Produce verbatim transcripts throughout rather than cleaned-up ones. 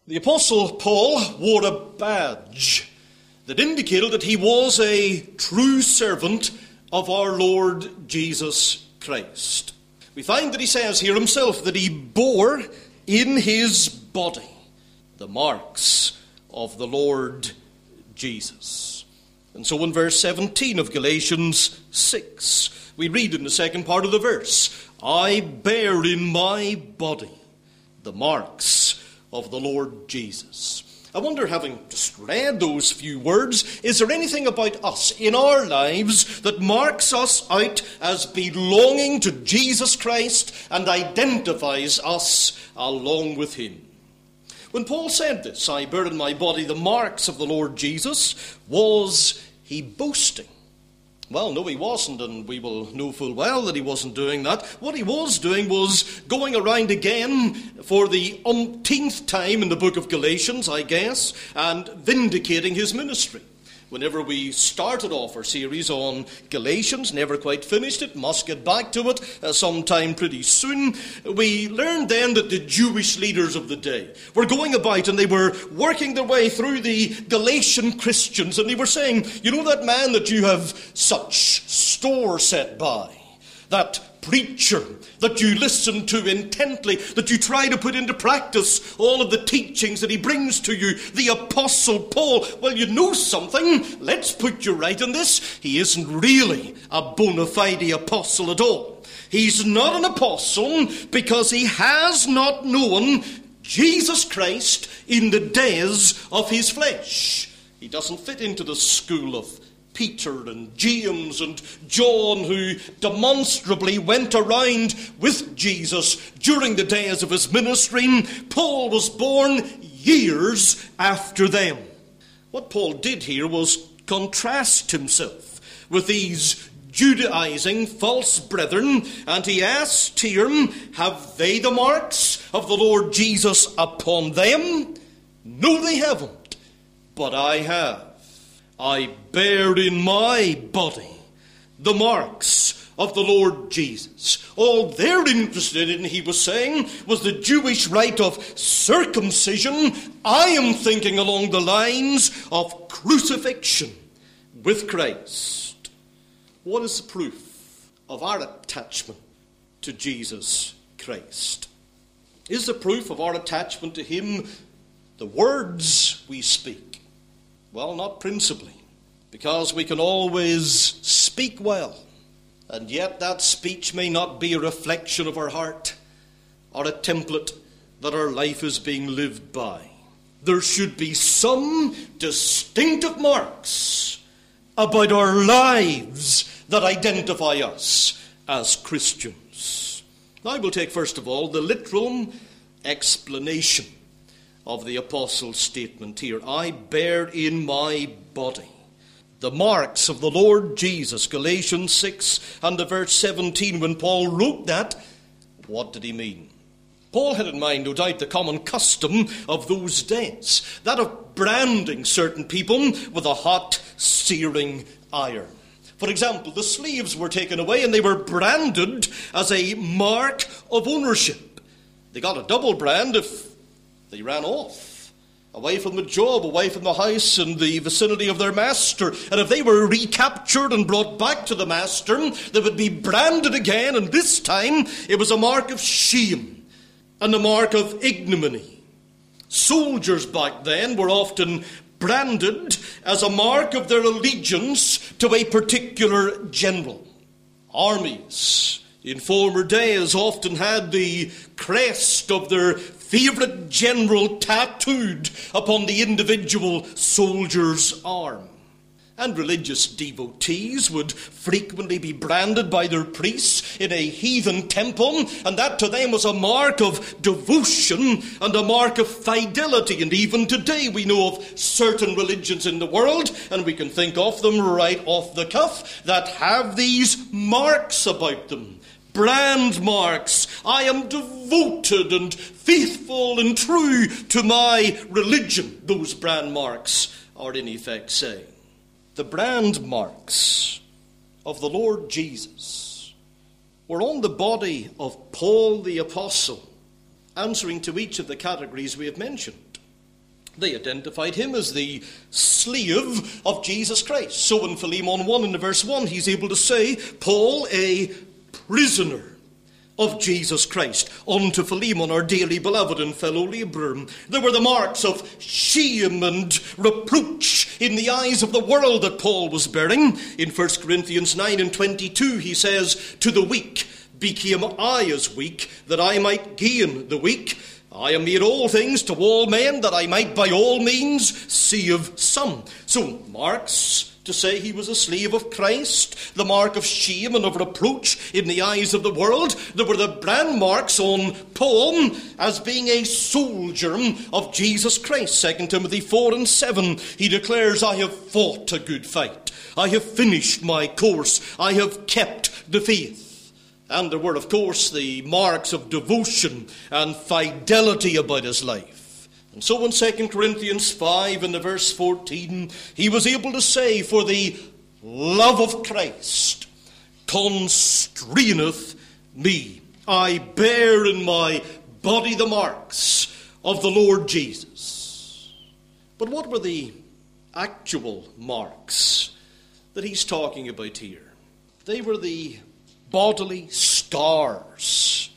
The Apostle Paul wore a badge that indicated that he was a true servant of our Lord Jesus Christ. We find that he says here himself that he bore in his body the marks of the Lord Jesus. And so in verse seventeen of Galatians six, we read in the second part of the verse, I bear in my body the marks of the Lord Jesus. I wonder, having just read those few words, is there anything about us in our lives that marks us out as belonging to Jesus Christ and identifies us along with him? When Paul said this, I bear in my body the marks of the Lord Jesus, was he boasting? Well, no, he wasn't, and we will know full well that he wasn't doing that. What he was doing was going around again for the umpteenth time in the book of Galatians, I guess, and vindicating his ministry. Whenever we started off our series on Galatians, never quite finished it, must get back to it uh, sometime pretty soon, we learned then that the Jewish leaders of the day were going about and they were working their way through the Galatian Christians, and they were saying, you know that man that you have such store set by, that preacher that you listen to intently, that you try to put into practice all of the teachings that he brings to you, the Apostle Paul. Well, you know something, let's put you right in this. He isn't really a bona fide apostle at all. He's not an apostle because he has not known Jesus Christ in the days of his flesh. He doesn't fit into the school of Peter and James and John, who demonstrably went around with Jesus during the days of his ministry. Paul was born years after them. What Paul did here was contrast himself with these Judaizing false brethren, and he asked here, have they the marks of the Lord Jesus upon them? No, they haven't, but I have. I bear in my body the marks of the Lord Jesus. All they're interested in, he was saying, was the Jewish rite of circumcision. I am thinking along the lines of crucifixion with Christ. What is the proof of our attachment to Jesus Christ? Is the proof of our attachment to him the words we speak? Well, not principally, because we can always speak well, and yet that speech may not be a reflection of our heart or a template that our life is being lived by. There should be some distinctive marks about our lives that identify us as Christians. Now I will take first of all the literal explanation of the apostle's statement here. I bear in my body the marks of the Lord Jesus. Galatians six and the verse seventeen, when Paul wrote that, what did he mean? Paul had in mind, no doubt, the common custom of those days, that of branding certain people with a hot, searing iron. For example, the slaves were taken away and they were branded as a mark of ownership. They got a double brand if they ran off, away from the job, away from the house and the vicinity of their master. And if they were recaptured and brought back to the master, they would be branded again, and this time it was a mark of shame and a mark of ignominy. Soldiers back then were often branded as a mark of their allegiance to a particular general. Armies in former days often had the crest of their favourite general tattooed upon the individual soldier's arm. And religious devotees would frequently be branded by their priests in a heathen temple, and that to them was a mark of devotion and a mark of fidelity. And even today we know of certain religions in the world, and we can think of them right off the cuff, that have these marks about them. Brand marks. I am devoted and faithful and true to my religion. Those brand marks are in effect saying. The brand marks of the Lord Jesus were on the body of Paul the Apostle, answering to each of the categories we have mentioned. They identified him as the slave of Jesus Christ. So in Philemon one, in the verse one, he's able to say, Paul, a prisoner of Jesus Christ, unto Philemon, our dearly beloved and fellow labourer. There were the marks of shame and reproach in the eyes of the world that Paul was bearing. In First Corinthians nine and twenty-two, he says, To the weak became I as weak, that I might gain the weak. I am made all things to all men, that I might by all means save some. So, marks to say he was a slave of Christ, the mark of shame and of reproach in the eyes of the world. There were the brand marks on Paul as being a soldier of Jesus Christ. Second Timothy four and seven, he declares, I have fought a good fight. I have finished my course. I have kept the faith. And there were, of course, the marks of devotion and fidelity about his life. And so in Second Corinthians five, in the verse fourteen, he was able to say, For the love of Christ constraineth me. I bear in my body the marks of the Lord Jesus. But what were the actual marks that he's talking about here? They were the bodily scars,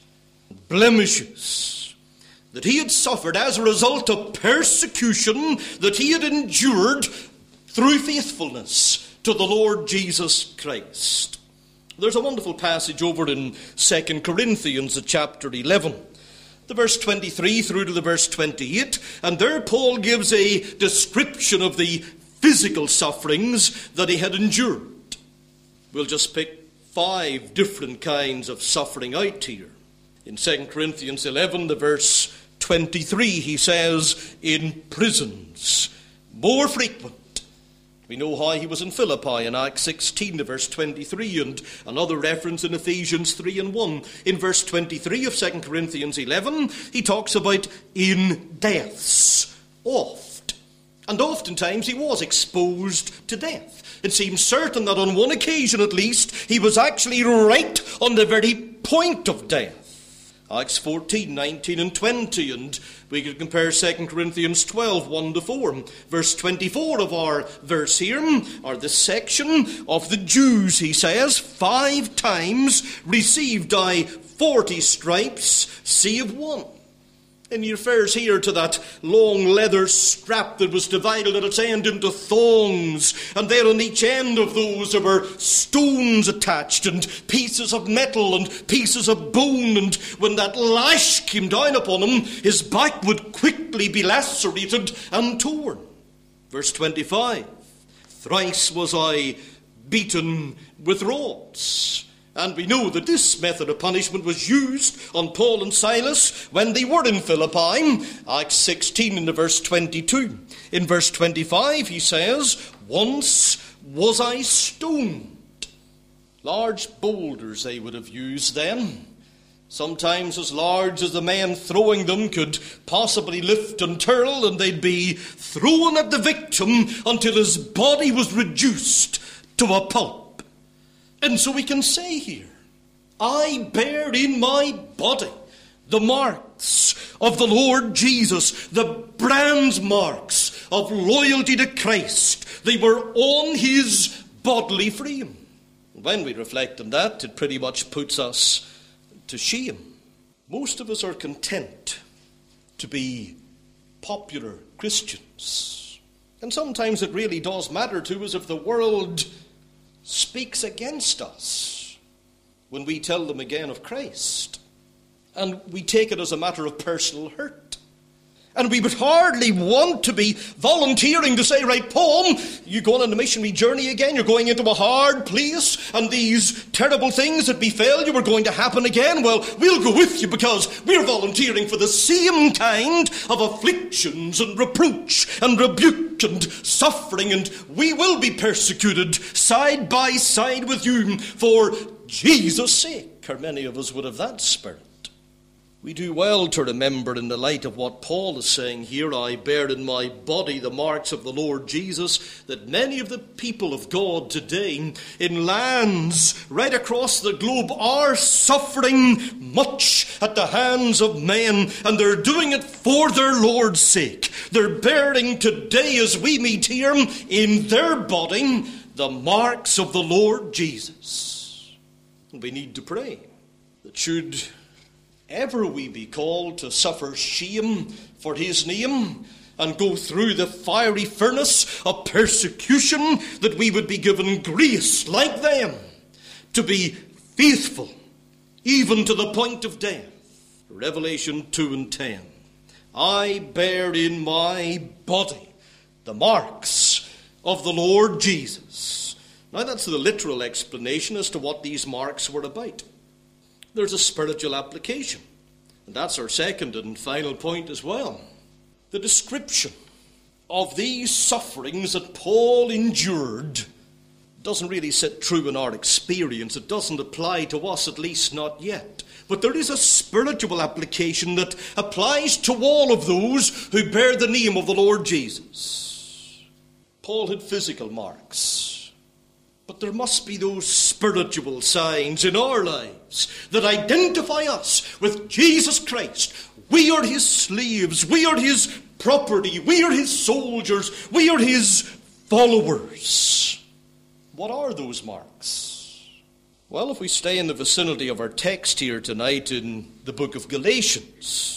blemishes that he had suffered as a result of persecution that he had endured through faithfulness to the Lord Jesus Christ. There's a wonderful passage over in Second Corinthians, chapter eleven, the verse twenty-three through to the verse twenty-eight, and there Paul gives a description of the physical sufferings that he had endured. We'll just pick five different kinds of suffering out here. In Second Corinthians eleven, the verse twenty-three, he says, in prisons, more frequent. We know how he was in Philippi in Acts sixteen, the verse twenty-three, and another reference in Ephesians three and one. In verse twenty-three of Second Corinthians eleven, he talks about in deaths, oft. And oftentimes he was exposed to death. It seems certain that on one occasion at least, he was actually right on the very point of death. Acts fourteen, nineteen and twenty, and we could compare Second Corinthians twelve, one to four. Verse twenty-four of our verse here, or this section of the Jews, he says, five times received I forty stripes, save one. And he refers here to that long leather strap that was divided at its end into thongs. And there on each end of those there were stones attached and pieces of metal and pieces of bone. And when that lash came down upon him, his back would quickly be lacerated and torn. Verse twenty-five, thrice was I beaten with rods. And we know that this method of punishment was used on Paul and Silas when they were in Philippi. Acts sixteen in the verse twenty-two. In verse twenty-five he says, once was I stoned. Large boulders they would have used then. Sometimes as large as the man throwing them could possibly lift and turtle, and they'd be thrown at the victim until his body was reduced to a pulp. And so we can say here, I bear in my body the marks of the Lord Jesus, the brand marks of loyalty to Christ. They were on his bodily frame. When we reflect on that, it pretty much puts us to shame. Most of us are content to be popular Christians. And sometimes it really does matter to us if the world speaks against us when we tell them again of Christ. And we take it as a matter of personal hurt. And we would hardly want to be volunteering to say, right, Paul, you're going on a missionary journey again, you're going into a hard place, and these terrible things that befell you are going to happen again. Well, we'll go with you because we're volunteering for the same kind of afflictions and reproach and rebuke and suffering, and we will be persecuted side by side with you for Jesus' sake. Or many of us would have that spirit. We do well to remember, in the light of what Paul is saying here, I bear in my body the marks of the Lord Jesus, that many of the people of God today in lands right across the globe are suffering much at the hands of men, and they're doing it for their Lord's sake. They're bearing today, as we meet here, in their body the marks of the Lord Jesus. And we need to pray that should ever we be called to suffer shame for his name and go through the fiery furnace of persecution, that we would be given grace like them to be faithful even to the point of death. Revelation two and ten. I bear in my body the marks of the Lord Jesus. Now that's the literal explanation as to what these marks were about. There's a spiritual application. And that's our second and final point as well. The description of these sufferings that Paul endured doesn't really sit true in our experience. It doesn't apply to us, at least not yet. But there is a spiritual application that applies to all of those who bear the name of the Lord Jesus. Paul had physical marks. But there must be those spiritual signs in our lives that identify us with Jesus Christ. We are his slaves. We are his property. We are his soldiers. We are his followers. What are those marks? Well, if we stay in the vicinity of our text here tonight in the book of Galatians,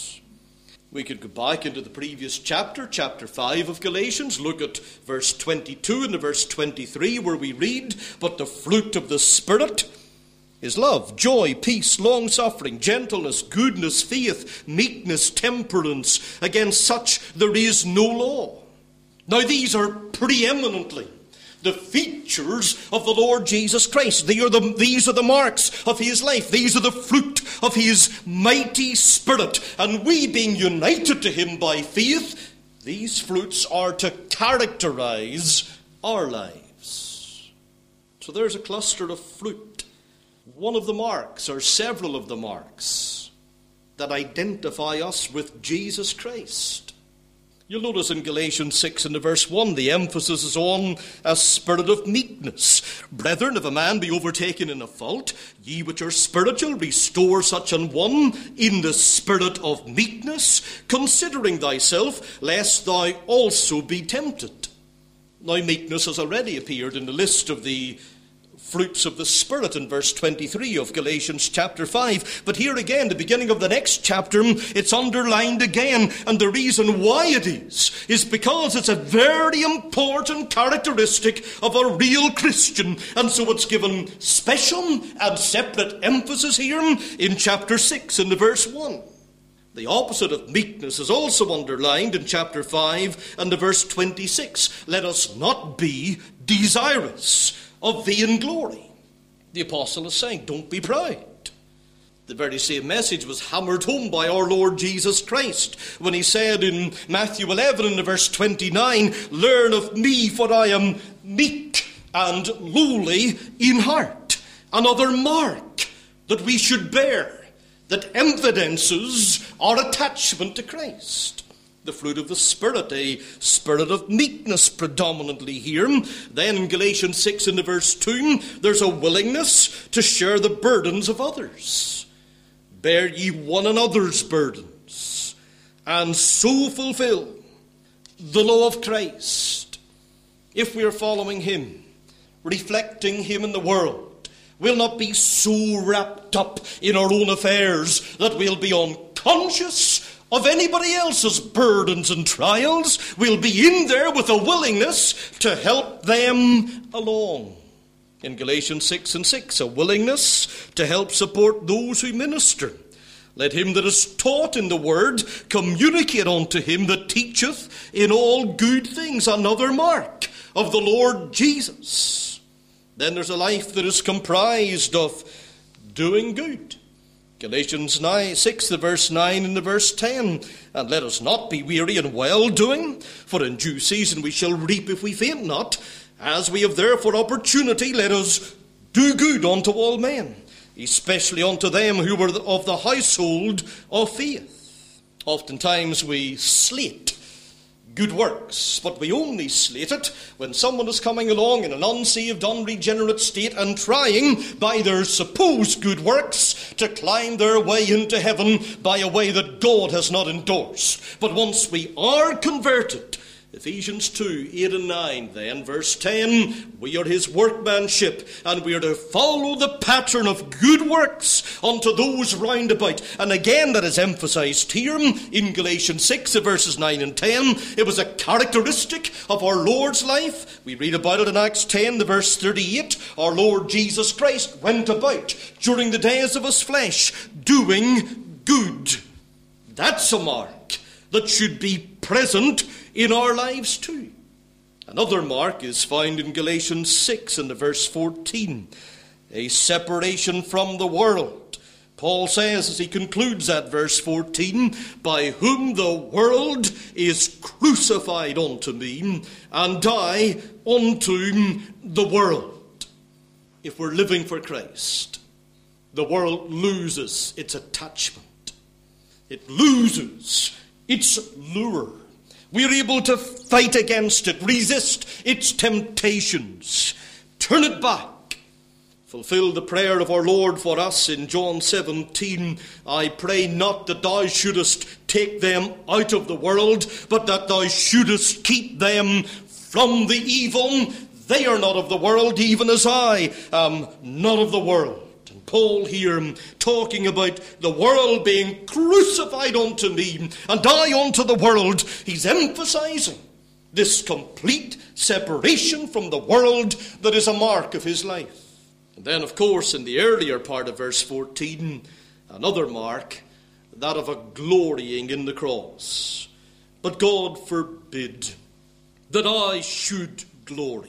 we could go back into the previous chapter, chapter five of Galatians, look at verse twenty-two and verse twenty-three, where we read, but the fruit of the Spirit is love, joy, peace, long-suffering, gentleness, goodness, faith, meekness, temperance. Against such there is no law. Now these are preeminently the features of the Lord Jesus Christ. They are the, these are the marks of his life. These are the fruit of his mighty Spirit. And we, being united to him by faith, these fruits are to characterize our lives. So there's a cluster of fruit. One of the marks, or several of the marks, that identify us with Jesus Christ. You'll notice in Galatians six and verse one, the emphasis is on a spirit of meekness. Brethren, if a man be overtaken in a fault, ye which are spiritual, restore such an one in the spirit of meekness, considering thyself, lest thou also be tempted. Now, meekness has already appeared in the list of the fruits of the Spirit in verse twenty-three of Galatians chapter five. But here again, the beginning of the next chapter, it's underlined again. And the reason why it is, is because it's a very important characteristic of a real Christian. And so it's given special and separate emphasis here in chapter six and the verse one. The opposite of meekness is also underlined in chapter five and the verse twenty-six. Let us not be desirous of vain glory. The apostle is saying, don't be proud. The very same message was hammered home by our Lord Jesus Christ when he said in Matthew eleven and verse twenty-nine, learn of me, for I am meek and lowly in heart. Another mark that we should bear that evidences our attachment to Christ. The fruit of the Spirit, a spirit of meekness predominantly here. Then in Galatians six and verse two, there's a willingness to share the burdens of others. Bear ye one another's burdens, and so fulfill the law of Christ. If we are following him, reflecting him in the world, we'll not be so wrapped up in our own affairs that we'll be unconscious of anybody else's burdens and trials. We'll be in there with a willingness to help them along. In Galatians six and six, a willingness to help support those who minister. Let him that is taught in the word communicate unto him that teacheth in all good things. Another mark of the Lord Jesus. Then there's a life that is comprised of doing good. Galatians nine, six, the verse nine and the verse ten. And let us not be weary in well-doing, for in due season we shall reap if we faint not. As we have therefore opportunity, let us do good unto all men, especially unto them who were of the household of faith. Oftentimes we slate good works, but we only slate it when someone is coming along in an unsaved, unregenerate state and trying, by their supposed good works, to climb their way into heaven by a way that God has not endorsed. But once we are converted, Ephesians two, eight and nine then, verse ten, we are his workmanship, and we are to follow the pattern of good works unto those round about. And again, that is emphasized here in Galatians six, verses nine and ten. It was a characteristic of our Lord's life. We read about it in Acts ten, the verse thirty-eight. Our Lord Jesus Christ went about during the days of his flesh, doing good. That's a mark that should be present in our lives too. Another mark is found in Galatians six and the verse fourteen. A separation from the world. Paul says as he concludes that verse fourteen, by whom the world is crucified unto me, and I unto the world. If we're living for Christ, the world loses its attachment. It loses its lure. We're able to fight against it, resist its temptations, turn it back. Fulfill the prayer of our Lord for us in John seventeen. I pray not that thou shouldest take them out of the world, but that thou shouldest keep them from the evil. They are not of the world, even as I am not of the world. Paul here talking about the world being crucified unto me and I unto the world. He's emphasizing this complete separation from the world that is a mark of his life. And then, of course, in the earlier part of verse fourteen, another mark, that of a glorying in the cross. But God forbid that I should glory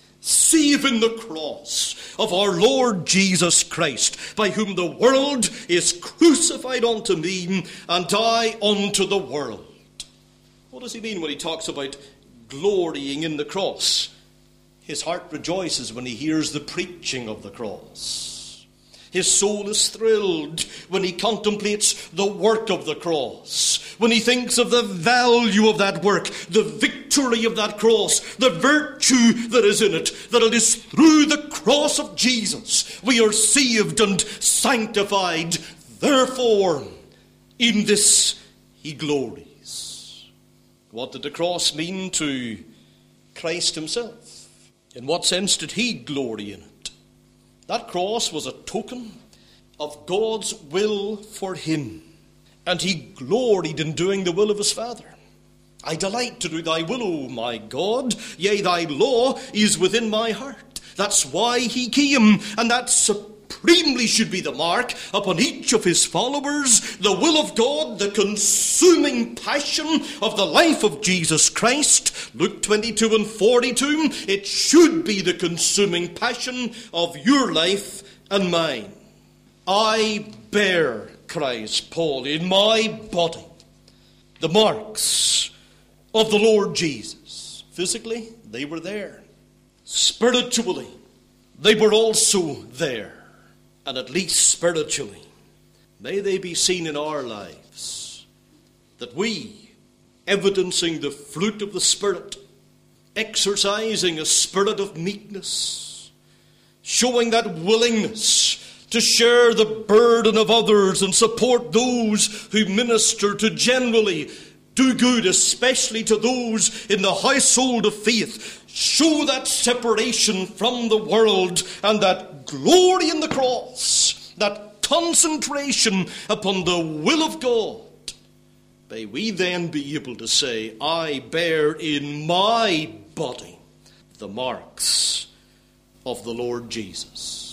save in the cross of our Lord Jesus Christ, by whom the world is crucified unto me, and I unto the world. What does he mean when he talks about glorying in the cross? His heart rejoices when he hears the preaching of the cross. His soul is thrilled when he contemplates the work of the cross, when he thinks of the value of that work, the victory of that cross, the virtue that is in it, that it is through the cross of Jesus we are saved and sanctified. Therefore, in this he glories. What did the cross mean to Christ himself? In what sense did he glory in it? That cross was a token of God's will for him. And he gloried in doing the will of his Father. I delight to do thy will, O my God. Yea, thy law is within my heart. That's why he came. And that supremely should be the mark upon each of his followers. The will of God, the consuming passion of the life of Jesus Christ. Luke twenty-two and forty-two. It should be the consuming passion of your life and mine. I bear, cries Paul, in my body the marks of the Lord Jesus. Physically, they were there. Spiritually, they were also there. And at least spiritually, may they be seen in our lives, that we, evidencing the fruit of the Spirit, exercising a spirit of meekness, showing that willingness to share the burden of others and support those who minister, to generally do good, especially to those in the household of faith. Show that separation from the world and that glory in the cross, that concentration upon the will of God. May we then be able to say, I bear in my body the marks of the Lord Jesus.